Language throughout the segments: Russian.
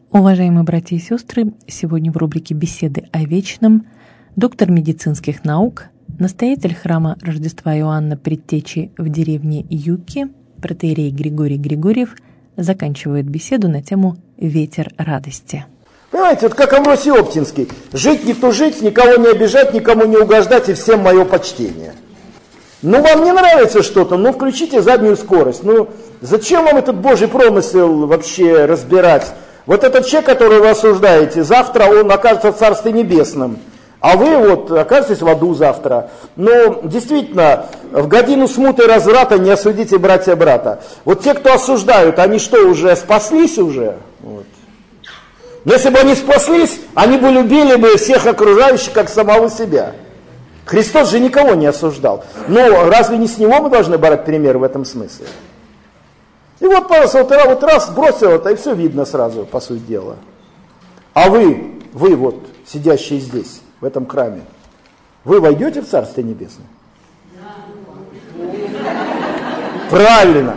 Уважаемые братья и сестры, сегодня в рубрике «Беседы о вечном» доктор медицинских наук, настоятель храма Рождества Иоанна Предтечи в деревне Юки, протоиерей Григорий Григорьев, заканчивает беседу на тему «Ветер радости». Понимаете, вот как Амвросий Оптинский: «Жить не тужить, никого не обижать, никому не угождать, и всем мое почтение». Ну, вам не нравится что-то, ну, включите заднюю скорость. Ну, зачем вам этот Божий промысел вообще разбирать? Вот этот человек, которого вы осуждаете, завтра он окажется в Царстве Небесном, а вы вот окажетесь в аду завтра. Но действительно, в годину смуты и разврата не осудите братья брата. Вот те, кто осуждают, они что, уже спаслись уже? Вот. Но если бы они спаслись, они бы любили бы всех окружающих, как самого себя. Христос же никого не осуждал. Но разве не с него мы должны брать пример в этом смысле? И вот, пожалуйста, вот раз бросил это, и все видно сразу, по сути дела. А вы вот, сидящие здесь, в этом храме, вы войдете в Царствие Небесное? Правильно.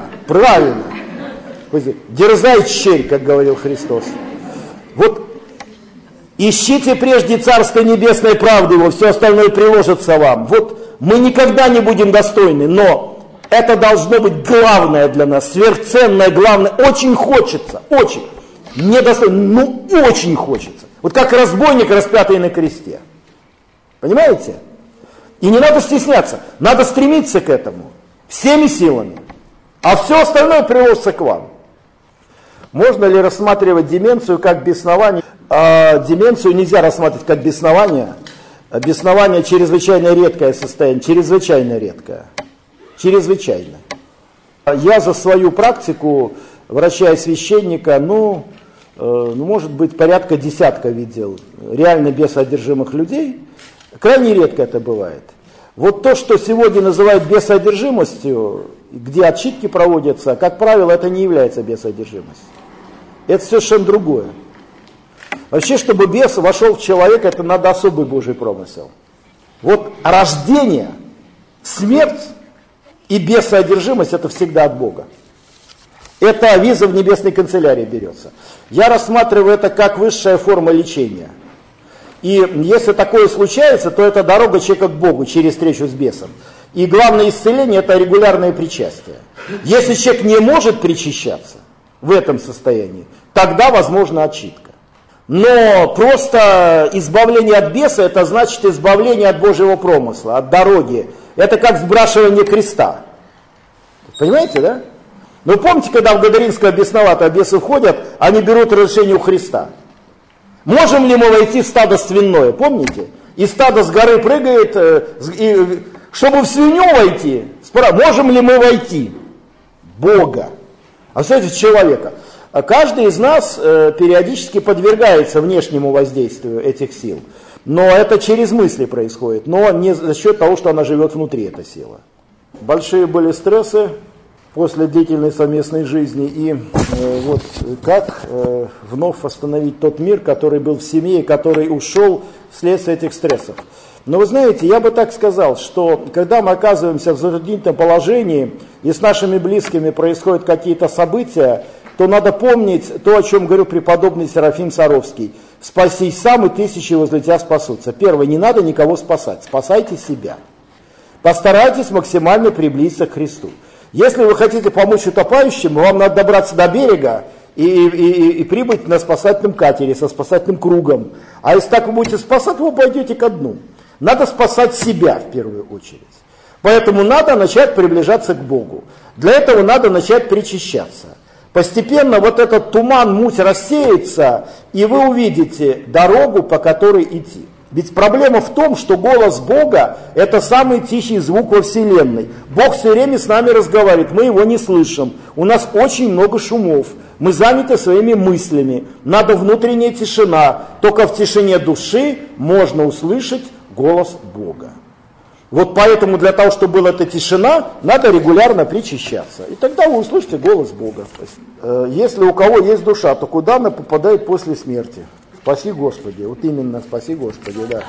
Дерзай, черь, как говорил Христос. Вот ищите прежде Царствие Небесное, правду его, все остальное приложится вам. Вот мы никогда не будем достойны, но это должно быть главное для нас, сверхценное, главное. Очень хочется, очень. Недостойно, ну очень хочется. Вот как разбойник, распятый на кресте. Понимаете? И не надо стесняться, надо стремиться к этому. Всеми силами. А все остальное приложится к вам. Можно ли рассматривать деменцию как беснование? Деменцию нельзя рассматривать как беснование. Беснование чрезвычайно редкое состояние, чрезвычайно редкое. Чрезвычайно. Я за свою практику, врача и священника, может быть, порядка десятка видел реально бесоодержимых людей. Крайне редко это бывает. Вот то, что сегодня называют бесоодержимостью, где отчитки проводятся, как правило, это не является бесоодержимостью. Это совершенно другое. Вообще, чтобы бес вошел в человека, это надо особый Божий промысел. Вот рождение, смерть и бесоодержимость — это всегда от Бога. Это виза в небесной канцелярии берется. Я рассматриваю это как высшая форма лечения. И если такое случается, то это дорога человека к Богу через встречу с бесом. И главное исцеление — это регулярное причастие. Если человек не может причащаться в этом состоянии, тогда возможна отчитка. Но просто избавление от беса — это значит избавление от Божьего промысла, от дороги. Это как сбрасывание креста. Понимаете, да? Но помните, когда в Гадаринское бесновато бесы входят, они берут разрешение у Христа. Можем ли мы войти в стадо свиное? Помните? И стадо с горы прыгает, чтобы в свинью войти, можем ли мы войти? Бога. А смотрите, в человека. Каждый из нас периодически подвергается внешнему воздействию этих сил. Но это через мысли происходит, но не за счет того, что она живет внутри, эта сила. Большие были стрессы после длительной совместной жизни. И вот как вновь восстановить тот мир, который был в семье, и который ушел вследствие этих стрессов. Но вы знаете, я бы так сказал, что когда мы оказываемся в затруднительном положении, и с нашими близкими происходят какие-то события, то надо помнить то, о чем говорил преподобный Серафим Саровский. «Спасись сам, и тысячи возле тебя спасутся». Первое, не надо никого спасать, спасайте себя. Постарайтесь максимально приблизиться к Христу. Если вы хотите помочь утопающим, вам надо добраться до берега и прибыть на спасательном катере, со спасательным кругом. А если так вы будете спасать, вы пойдете ко дну. Надо спасать себя в первую очередь. Поэтому надо начать приближаться к Богу. Для этого надо начать причащаться. Постепенно вот этот туман, муть рассеется, и вы увидите дорогу, по которой идти. Ведь проблема в том, что голос Бога – это самый тихий звук во Вселенной. Бог все время с нами разговаривает, мы его не слышим. У нас очень много шумов, мы заняты своими мыслями. Надо внутренняя тишина. Только в тишине души можно услышать голос Бога. Вот поэтому для того, чтобы была эта тишина, надо регулярно причащаться. И тогда вы услышите голос Бога. Если у кого есть душа, то куда она попадает после смерти? Спаси Господи. Вот именно спаси Господи, да.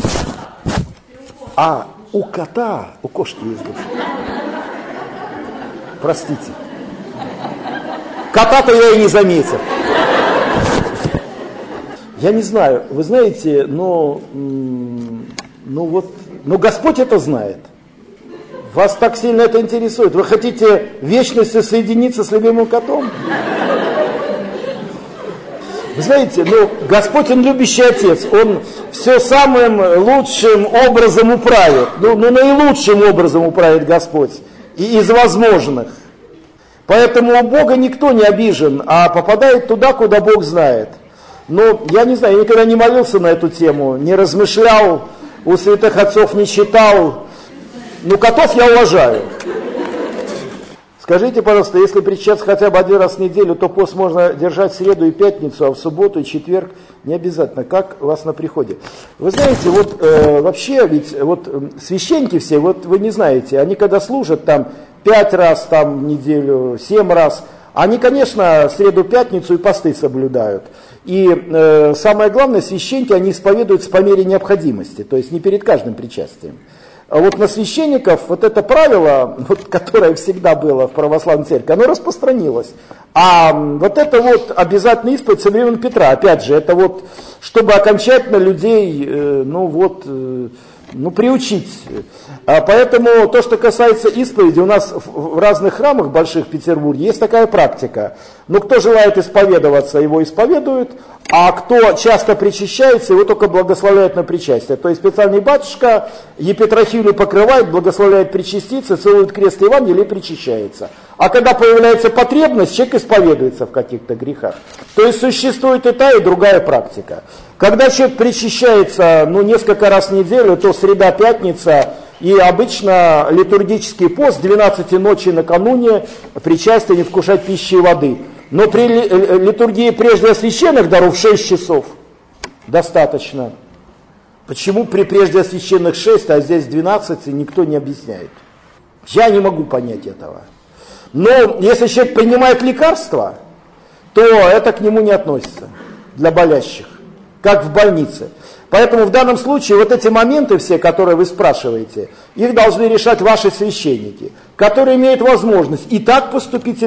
А у кота, у кошки есть душа. Простите. Кота-то я и не заметил. Я не знаю, вы знаете, но Господь это знает. Вас так сильно это интересует. Вы хотите в вечности соединиться с любимым котом? Вы знаете, Господь, Он любящий Отец, Он все самым лучшим образом управит. Наилучшим образом управит Господь. И из возможных. Поэтому у Бога никто не обижен, а попадает туда, куда Бог знает. Но я не знаю, я никогда не молился на эту тему, не размышлял, у святых отцов не читал. Котов я уважаю. Скажите, пожалуйста, если причащаться хотя бы один раз в неделю, то пост можно держать в среду и пятницу, а в субботу и четверг не обязательно. Как у вас на приходе? Вы знаете, вообще, ведь священники все, вы не знаете, они когда служат там 5 раз в неделю, 7 раз, они, конечно, среду, пятницу и посты соблюдают. И самое главное, священники, они исповедуются по мере необходимости, то есть не перед каждым причастием. А на священников это правило, которое всегда было в православной церкви, оно распространилось. А это обязательный исповедь со времен Петра, опять же, это чтобы окончательно людей, приучить. Поэтому то, что касается исповеди, у нас в разных храмах больших в Петербурге есть такая практика. Кто желает исповедоваться, его исповедуют, а кто часто причащается, его только благословляют на причастие. То есть специальный батюшка епитрахилию покрывает, благословляет причаститься, целует крест Евангелия и причащается. А когда появляется потребность, человек исповедуется в каких-то грехах. То есть существует и та, и другая практика. Когда человек причащается несколько раз в неделю, то среда, пятница, и обычно литургический пост 12 ночи накануне причастия не вкушать пищи и воды. Но при литургии прежде освященных даров 6 часов достаточно. Почему при прежде освященных 6, а здесь 12, никто не объясняет. Я не могу понять этого. Но если человек принимает лекарства, то это к нему не относится для болящих, как в больнице. Поэтому в данном случае эти моменты все, которые вы спрашиваете, их должны решать ваши священники, которые имеют возможность и так поступить,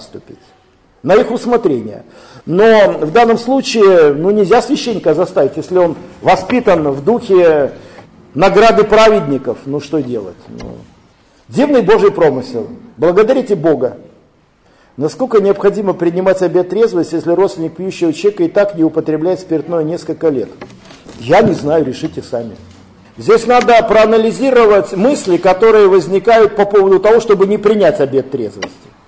на их усмотрение. Но в данном случае нельзя священника заставить, если он воспитан в духе награды праведников, что делать? Дивный Божий промысел. Благодарите Бога. Насколько необходимо принимать обет трезвости, если родственник пьющего человека и так не употребляет спиртное несколько лет? Я не знаю, решите сами. Здесь надо проанализировать мысли, которые возникают по поводу того, чтобы не принять обет трезвости.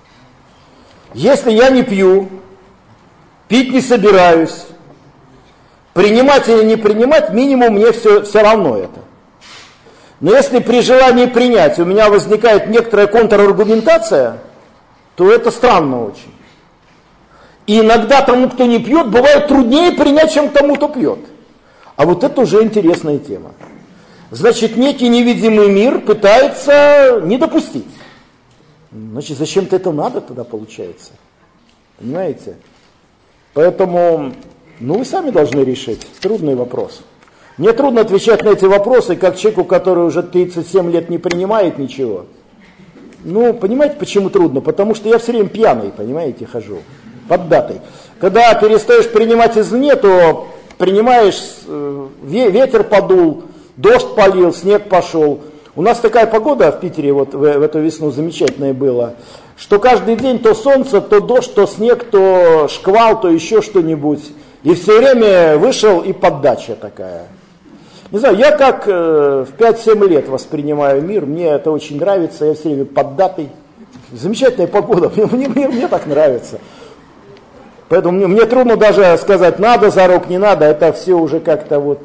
Если я не пью, пить не собираюсь, принимать или не принимать, минимум мне все равно это. Но если при желании принять у меня возникает некоторая контраргументация, то это странно очень. И иногда тому, кто не пьет, бывает труднее принять, чем тому, кто пьет. А это уже интересная тема. Значит, некий невидимый мир пытается не допустить. Значит, зачем-то это надо тогда получается. Понимаете? Поэтому, вы сами должны решить. Трудный вопрос. Мне трудно отвечать на эти вопросы, как человеку, который уже 37 лет не принимает ничего. Понимаете, почему трудно? Потому что я все время пьяный, понимаете, хожу, поддатый. Когда перестаешь принимать извне, то принимаешь, ветер подул, дождь полил, снег пошел. У нас такая погода в Питере в эту весну замечательная была, что каждый день то солнце, то дождь, то снег, то шквал, то еще что-нибудь. И все время вышел и поддача такая. Не знаю, я как в 5-7 лет воспринимаю мир, мне это очень нравится, я все время поддатый. Замечательная погода, мне так нравится. Поэтому мне трудно даже сказать, надо зарок, не надо, это все уже как-то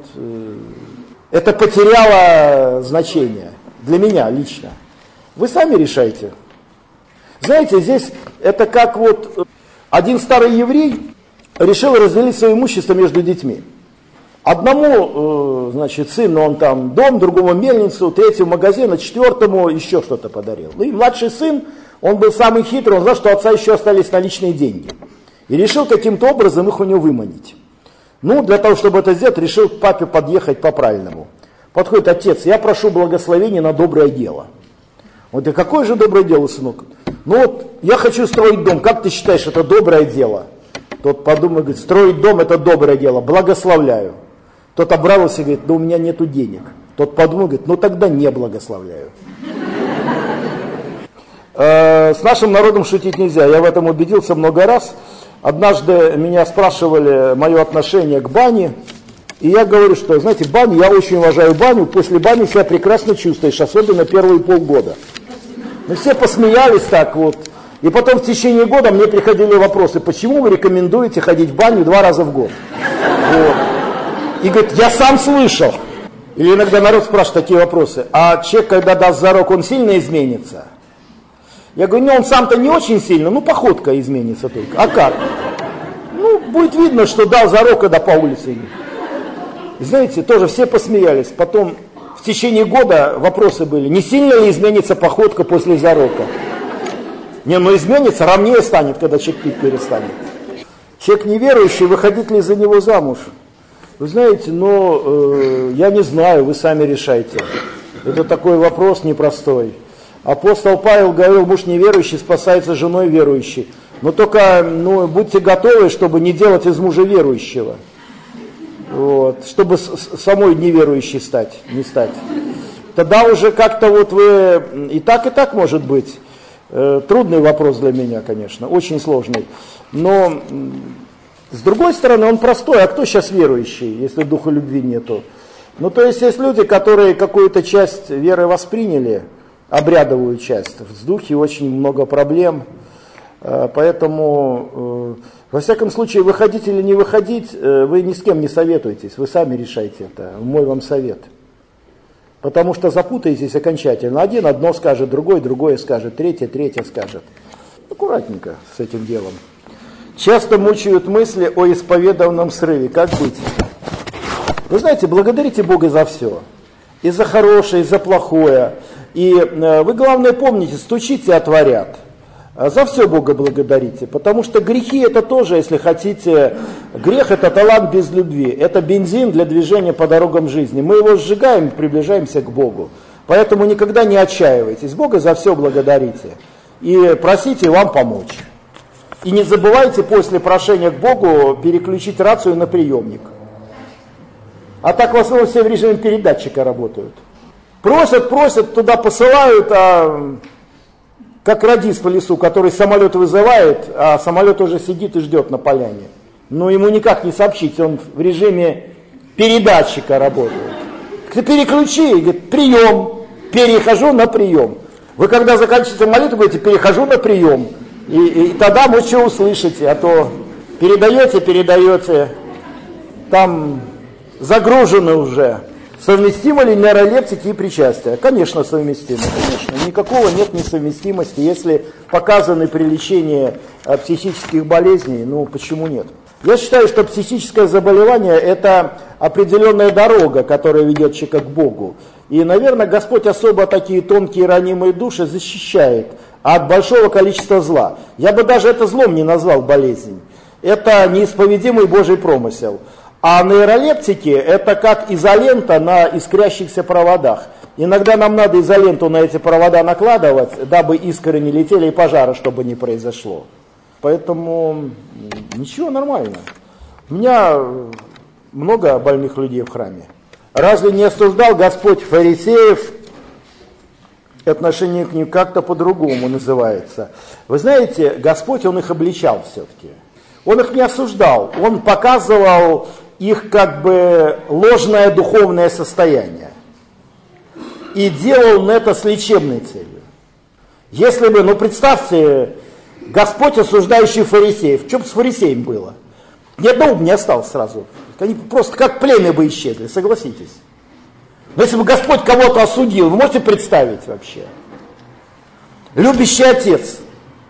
это потеряло значение для меня лично. Вы сами решайте. Знаете, здесь это как один старый еврей решил разделить свое имущество между детьми. Одному, сыну он дом, другому мельницу, третьему магазин, а четвертому еще что-то подарил. И младший сын, он был самый хитрый, он знал, что у отца еще остались наличные деньги. И решил каким-то образом их у него выманить. Для того, чтобы это сделать, решил к папе подъехать по-правильному. Подходит: отец, я прошу благословения на доброе дело. Он говорит: какое же доброе дело, сынок? Я хочу строить дом, как ты считаешь, это доброе дело? Тот подумал, говорит, строить дом это доброе дело, благословляю. Тот обрадовался и говорит, у меня нету денег. Тот подумал, говорит, тогда не благословляю. С нашим народом шутить нельзя, я в этом убедился много раз. Однажды меня спрашивали мое отношение к бане, и я говорю, что, знаете, баню, я очень уважаю баню, после бани себя прекрасно чувствуешь, особенно первые полгода. Мы все посмеялись так вот, и потом в течение года мне приходили вопросы, почему вы рекомендуете ходить в баню 2 раза в год? Вот. И говорит, я сам слышал. Или иногда народ спрашивает такие вопросы, а человек, когда даст зарок, он сильно изменится? Я говорю, он сам-то не очень сильно, походка изменится только. А как? Будет видно, что дал зарок, когда по улице идет. И знаете, тоже все посмеялись. Потом в течение года вопросы были, не сильно ли изменится походка после зарока? Изменится, ровнее станет, когда человек пить перестанет. Человек неверующий, выходить ли за него замуж? Вы знаете, я не знаю, вы сами решайте. Это такой вопрос непростой. Апостол Павел говорил, муж неверующий спасается женой верующей. Но только будьте готовы, чтобы не делать из мужа верующего. Вот, чтобы самой неверующей не стать. Тогда уже как-то вы и так может быть. Трудный вопрос для меня, конечно, очень сложный. Но с другой стороны, он простой. А кто сейчас верующий, если духа любви нету? То есть есть люди, которые какую-то часть веры восприняли, обрядовую часть. В духе очень много проблем. Поэтому, во всяком случае, выходить или не выходить, вы ни с кем не советуетесь. Вы сами решайте это. Мой вам совет. Потому что запутаетесь окончательно. Один одно скажет, другой другое скажет, третье скажет. Аккуратненько с этим делом. Часто мучают мысли о исповедованном срыве. Как быть? Вы знаете, благодарите Бога за все. И за хорошее, и за плохое. И вы, главное, помните, стучите, отворят. За все Бога благодарите. Потому что грехи это тоже, если хотите, грех это талант без любви. Это бензин для движения по дорогам жизни. Мы его сжигаем и приближаемся к Богу. Поэтому никогда не отчаивайтесь. Бога за все благодарите. И просите вам помочь. И не забывайте после прошения к Богу переключить рацию на приемник. А так в основном все в режиме передатчика работают. Просят, туда посылают, а как радист по лесу, который самолет вызывает, а самолет уже сидит и ждет на поляне. Ему никак не сообщить, он в режиме передатчика работает. Ты переключи, говорит, прием, перехожу на прием. Вы когда заканчиваете молитву, говорите, перехожу на прием. И тогда вы что услышите, а то передаете, там загружены уже. Совместимы ли нейролептики и причастия? Конечно, совместимы, конечно. Никакого нет несовместимости, если показаны при лечении психических болезней, почему нет? Я считаю, что психическое заболевание – это определенная дорога, которая ведет человека к Богу. И, наверное, Господь особо такие тонкие ранимые души защищает от большого количества зла. Я бы даже это злом не назвал болезнь. Это неисповедимый Божий промысел. А нейролептики – это как изолента на искрящихся проводах. Иногда нам надо изоленту на эти провода накладывать, дабы искры не летели и пожара, чтобы не произошло. Поэтому ничего, нормально. У меня много больных людей в храме. Разве не осуждал Господь фарисеев? Отношение к ним как-то по-другому называется. Вы знаете, Господь, Он их обличал все-таки. Он их не осуждал, Он показывал их как бы ложное духовное состояние. И делал он это с лечебной целью. Если бы, представьте, Господь, осуждающий фарисеев, что бы с фарисеем было? Ни одного бы не осталось сразу. Они просто как племя бы исчезли, согласитесь. Но если бы Господь кого-то осудил, вы можете представить вообще? Любящий отец.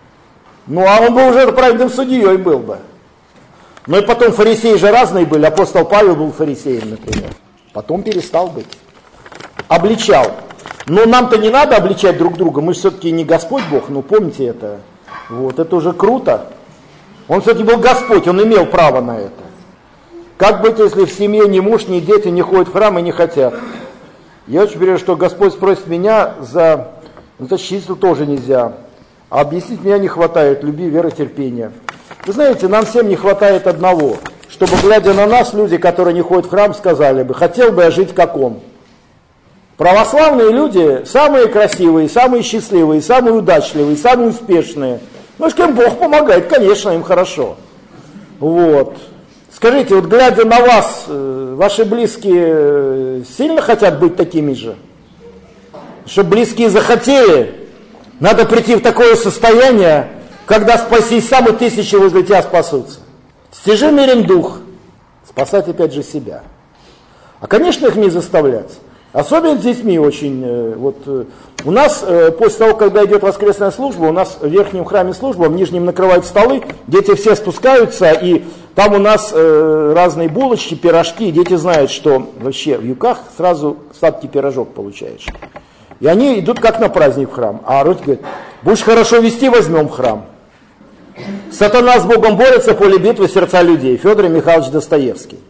А он бы уже праведным судьей был бы. И потом фарисеи же разные были. Апостол Павел был фарисеем, например. Потом перестал быть. Обличал. Но нам-то не надо обличать друг друга. Мы же все-таки не Господь Бог, помните это. Это уже круто. Он все-таки был Господь, он имел право на это. Как быть, если в семье ни муж, ни дети не ходят в храм и не хотят? Я очень верю, что Господь спросит меня за... Это чисто тоже нельзя. А объяснить меня не хватает любви, веры, терпения. Вы знаете, нам всем не хватает одного, чтобы, глядя на нас, люди, которые не ходят в храм, сказали бы, хотел бы я жить как он. Православные люди самые красивые, самые счастливые, самые удачливые, самые успешные. Ну, что им Бог помогает, конечно, им хорошо. Вот. Скажите, вот глядя на вас, ваши близкие сильно хотят быть такими же? Чтобы близкие захотели, надо прийти в такое состояние, когда спасись сам и тысячи возле тебя спасутся. Стяжи мирен дух, спасать опять же себя. А, конечно, их не заставлять. Особенно с детьми очень. У нас, после того, когда идет воскресная служба, у нас в верхнем храме служба, в нижнем накрывают столы, дети все спускаются, и там у нас разные булочки, пирожки, и дети знают, что вообще в Юках сразу сладкий пирожок получаешь. И они идут как на праздник в храм. А Родь говорит, будешь хорошо вести, возьмем в храм. Сатана с Богом борется, поле битвы сердца людей. Федор Михайлович Достоевский.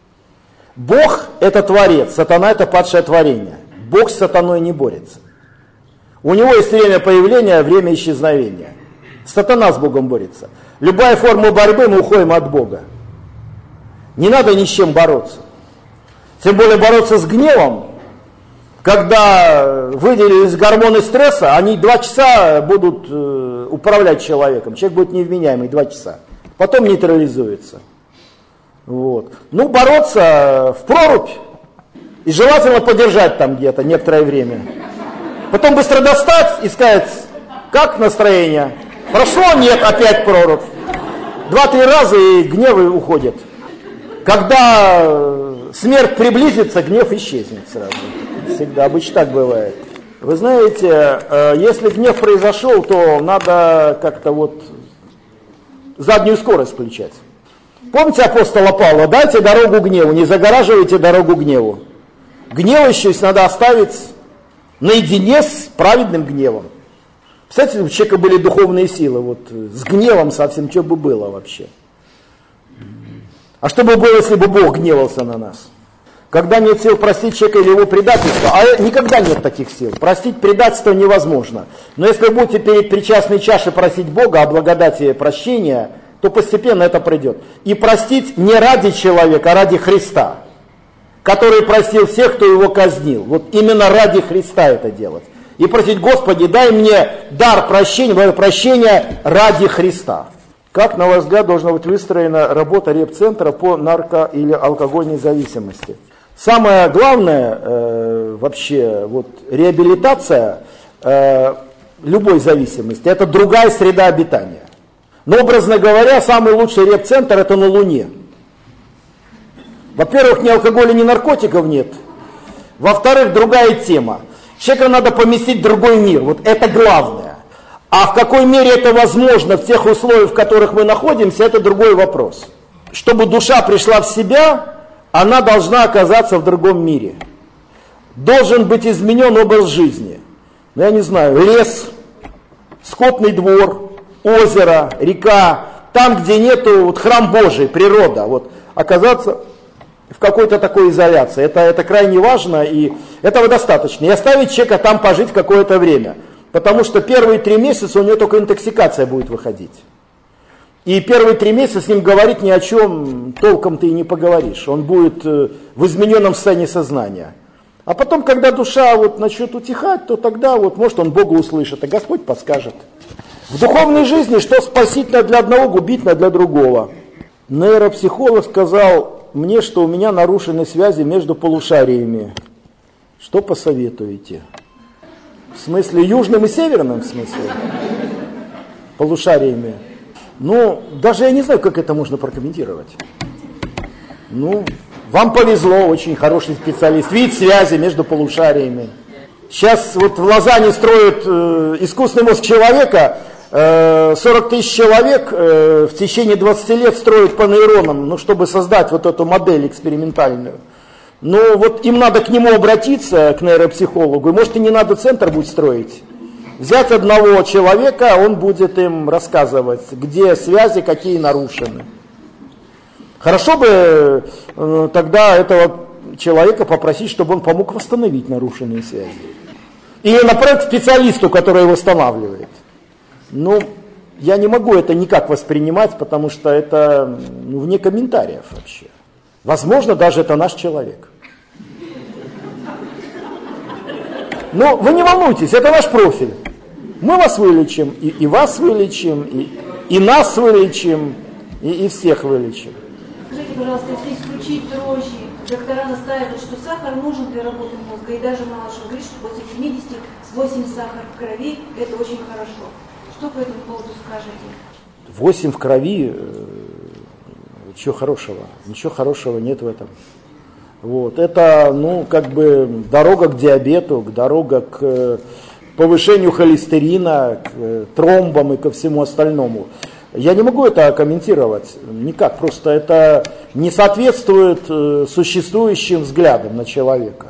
Бог – это творец, сатана – это падшее творение. Бог с сатаной не борется. У него есть время появления, время исчезновения. Сатана с Богом борется. Любая форма борьбы, мы уходим от Бога. Не надо ни с чем бороться. Тем более бороться с гневом, когда выделились гормоны стресса, они 2 часа будут управлять человеком. Человек будет невменяемый 2 часа. Потом нейтрализуется. Вот. Ну, бороться в прорубь и желательно подержать там где-то некоторое время. Потом быстро достать и сказать, как настроение? Прошло? Нет, опять прорубь. 2-3 раза и гневы уходят. Когда смерть приблизится, гнев исчезнет сразу. Всегда, обычно так бывает. Вы знаете, если гнев произошел, то надо как-то заднюю скорость включать. Помните апостола Павла? Дайте дорогу гневу, не загораживайте дорогу гневу. Гневающуюся надо оставить наедине с праведным гневом. Представляете, у человека были духовные силы, с гневом совсем что бы было вообще. А что бы было, если бы Бог гневался на нас? Когда нет сил простить человека или его предательство, а никогда нет таких сил. Простить предательство невозможно. Но если вы будете перед причастной чашей просить Бога о благодати прощения, то постепенно это придет. И простить не ради человека, а ради Христа, который простил всех, кто его казнил. Вот именно ради Христа это делать. И просить, Господи, дай мне дар прощения ради Христа. Как, на ваш взгляд, должна быть выстроена работа реп-центра по нарко- или алкогольной зависимости? Самое главное, реабилитация любой зависимости, это другая среда обитания. Но, образно говоря, самый лучший реп-центр это на Луне. Во-первых, ни алкоголя, ни наркотиков нет. Во-вторых, другая тема. Человека надо поместить в другой мир, это главное. А в какой мере это возможно в тех условиях, в которых мы находимся, это другой вопрос. Чтобы душа пришла в себя, она должна оказаться в другом мире. Должен быть изменен образ жизни. Я не знаю, лес, скотный двор, озеро, река, там, где нету храм Божий, природа, оказаться в какой-то такой изоляции. Это крайне важно, и этого достаточно. И оставить человека там пожить какое-то время. Потому что первые 3 месяца у него только интоксикация будет выходить. И первые 3 месяца с ним говорить ни о чем толком ты и не поговоришь. Он будет в измененном состоянии сознания. А потом, когда душа начнет утихать, то тогда может он Бога услышит, а Господь подскажет. В духовной жизни что спасительно для одного, губительно для другого. Нейропсихолог сказал мне, что у меня нарушены связи между полушариями. Что посоветуете? В смысле южным и северным, в смысле? Полушариями. Даже я не знаю, как это можно прокомментировать. Вам повезло, очень хороший специалист. Видит связи между полушариями. Сейчас в Лозанне строят искусственный мозг человека. 40 тысяч человек в течение 20 лет строят по нейронам, чтобы создать эту модель экспериментальную. Им надо к нему обратиться, к нейропсихологу, и может и не надо центр будет строить. Взять одного человека, он будет им рассказывать, где связи, какие нарушены. Хорошо бы тогда этого человека попросить, чтобы он помог восстановить нарушенные связи. Или направить к специалисту, который восстанавливает. я не могу это никак воспринимать, потому что это вне комментариев вообще. Возможно, даже это наш человек. Но вы не волнуйтесь, это наш профиль. Мы вас вылечим, и вас вылечим, и нас вылечим, и всех вылечим. Скажите, пожалуйста, если исключить дрожжи, доктора настаивают, что сахар нужен для работы мозга, и даже малыш говорит, что после 70 с 8 сахар в крови, это очень хорошо. Что по этому поводу скажете? 8 в крови, чего хорошего? Ничего хорошего нет в этом. Вот. Это, дорога к диабету, дорога к повышению холестерина, к тромбам и ко всему остальному. Я не могу это комментировать никак, просто это не соответствует существующим взглядам на человека.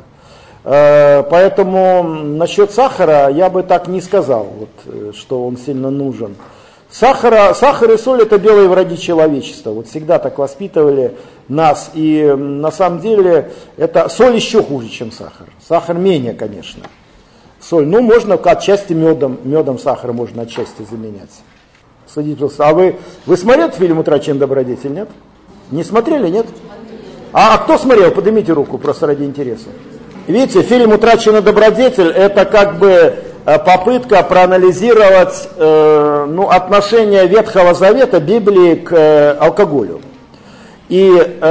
Поэтому насчет сахара я бы так не сказал, что он сильно нужен. Сахар и соль — это белые враги человечества. Вот всегда так воспитывали нас. И на самом деле соль еще хуже, чем сахар. Сахар менее, конечно. Соль, можно отчасти медом сахар можно отчасти заменять. Садитесь, пожалуйста. А вы смотрели фильм «Утраченный добродетель», нет? Не смотрели, нет? А кто смотрел? Поднимите руку, просто ради интереса. Видите, фильм «Утраченный добродетель» — это как бы попытка проанализировать отношение Ветхого Завета, Библии к алкоголю. И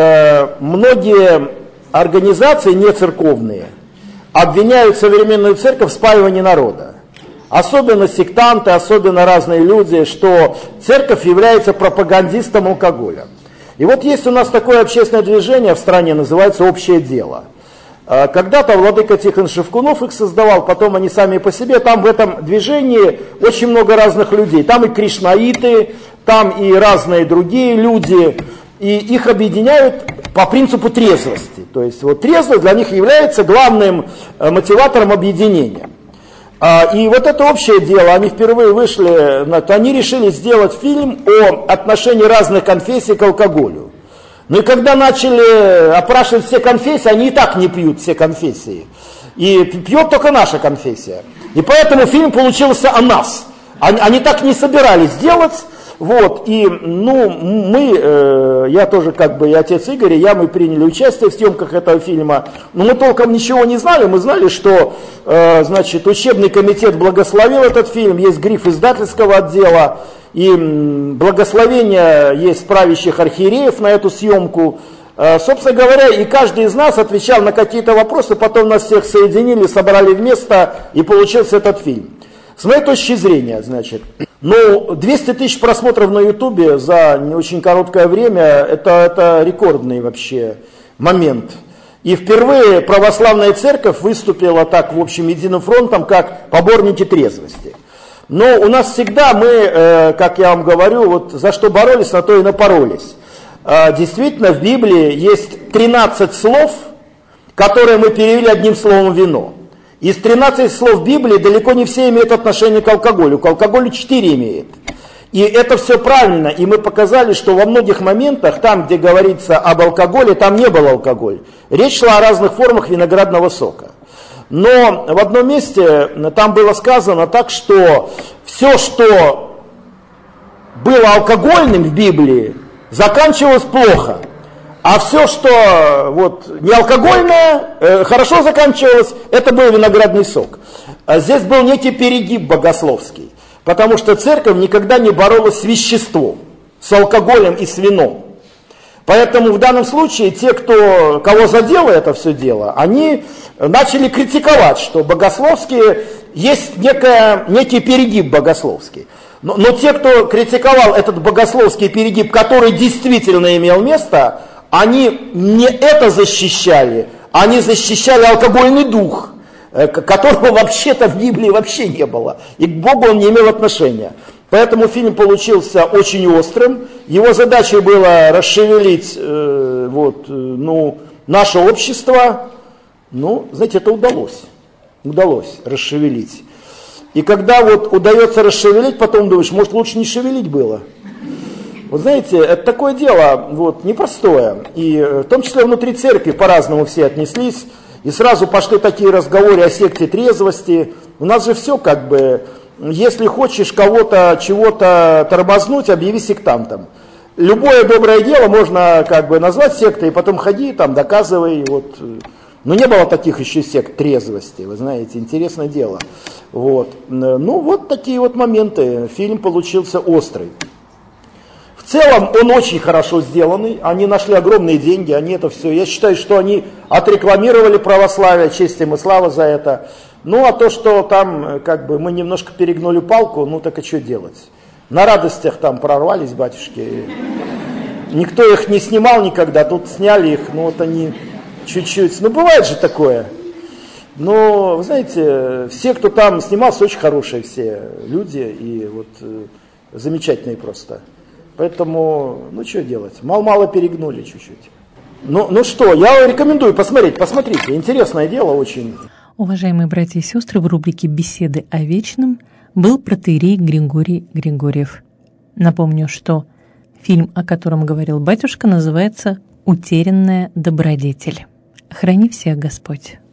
многие организации нецерковные обвиняют современную церковь в спаивании народа. Особенно сектанты, особенно разные люди, что церковь является пропагандистом алкоголя. И вот есть у нас такое общественное движение в стране, называется «Общее дело». Когда-то владыка Тихон Шевкунов их создавал, потом они сами по себе. Там в этом движении очень много разных людей. Там и кришнаиты, там и разные другие люди. И их объединяют по принципу трезвости. То есть трезвость для них является главным мотиватором объединения. И вот это общее дело, они впервые вышли, они решили сделать фильм о отношении разных конфессий к алкоголю. Ну и когда начали опрашивать все конфессии, они и так не пьют все конфессии. И пьет только наша конфессия. И поэтому фильм получился о нас. Они так не собирались делать. И я тоже и отец Игорь, и мы приняли участие в съемках этого фильма. Но мы толком ничего не знали. Мы знали, что учебный комитет благословил этот фильм, есть гриф издательского отдела. И благословение есть правящих архиереев на эту съемку. Собственно говоря, и каждый из нас отвечал на какие-то вопросы, потом нас всех соединили, собрали вместе, и получился этот фильм. С моей точки зрения, 200 тысяч просмотров на Ютубе за не очень короткое время, это рекордный вообще момент. И впервые православная церковь выступила так, в общем, единым фронтом, как поборники трезвости. Но у нас всегда мы, как я вам говорю, за что боролись, на то и напоролись. Действительно, в Библии есть 13 слов, которые мы перевели одним словом «вино». Из 13 слов Библии далеко не все имеют отношение к алкоголю. К алкоголю 4 имеет. И это все правильно. И мы показали, что во многих моментах, там, где говорится об алкоголе, там не был алкоголь. Речь шла о разных формах виноградного сока. Но в одном месте там было сказано так, что все, что было алкогольным в Библии, заканчивалось плохо. А все, что не алкогольное, хорошо заканчивалось, это был виноградный сок. А здесь был некий перегиб богословский, потому что церковь никогда не боролась с веществом, с алкоголем и с вином. Поэтому в данном случае те, кого задело это все дело, они начали критиковать, что богословские есть некий перегиб богословский. Но те, кто критиковал этот богословский перегиб, который действительно имел место, они не это защищали, они защищали алкогольный дух, которого вообще-то в Библии вообще не было. И к Богу он не имел отношения. Поэтому фильм получился очень острым. Его задачей было расшевелить наше общество. Это удалось. Удалось расшевелить. И когда удается расшевелить, потом думаешь, может лучше не шевелить было. Знаете, это такое дело непростое. И в том числе внутри церкви по-разному все отнеслись. И сразу пошли такие разговоры о секте трезвости. У нас же все если хочешь кого-то, чего-то тормознуть, объяви сектантом. Любое доброе дело можно как бы назвать сектой, и потом ходи, там, доказывай. Вот. Но не было таких еще сект трезвости, вы знаете, интересное дело. Вот. Ну, вот такие вот моменты. Фильм получился острый. В целом он очень хорошо сделанный, они нашли огромные деньги, они это все, я считаю, что они отрекламировали православие, честь им и слава за это. Ну а то, что там как бы мы немножко перегнули палку, ну так и что делать? На радостях там прорвались батюшки, никто их не снимал никогда, тут сняли их, ну вот они чуть-чуть, ну бывает же такое. Но, вы знаете, все, кто там снимался, очень хорошие все люди и вот замечательные просто. Поэтому, ну что делать, мало перегнули чуть-чуть. Ну что, я рекомендую посмотреть, посмотрите, интересное дело очень. Уважаемые братья и сестры, в рубрике «Беседы о вечном» был протоиерей Григорий Григорьев. Напомню, что фильм, о котором говорил батюшка, называется «Утерянная добродетель». Храни всех Господь.